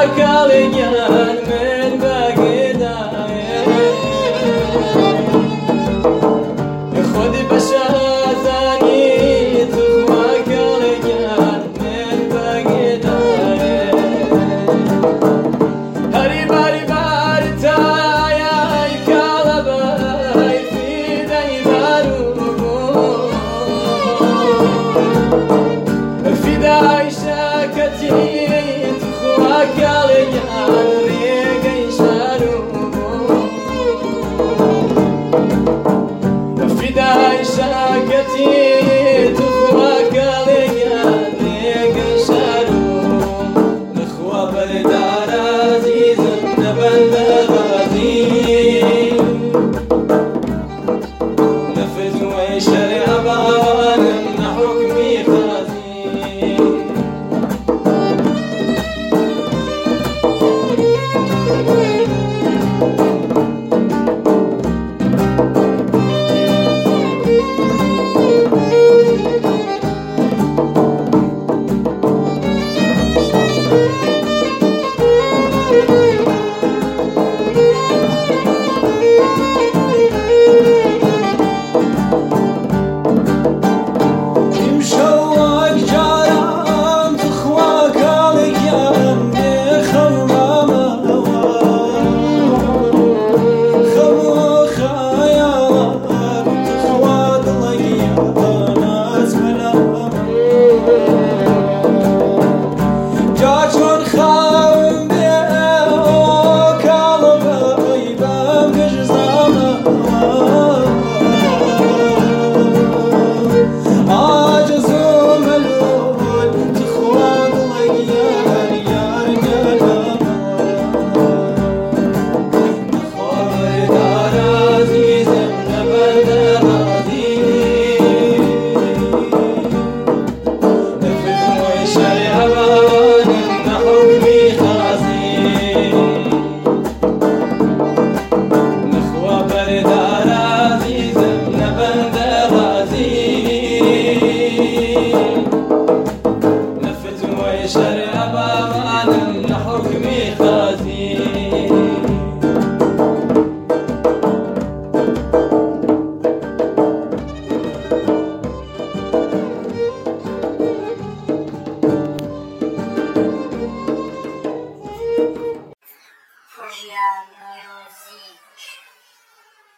كاليان من بقداي خد بشازاني تخوى كاليان من بقداي هري باري باري تايا كالباي في دايبارو في داي شاكتي كاليان ريقي شارو فداي شاكتي تخوى كاليان ريقي شارو نخوى بردار عزيز نبند غازي نفذ ويشرع بان حكمي خازي شرع بابان حكمي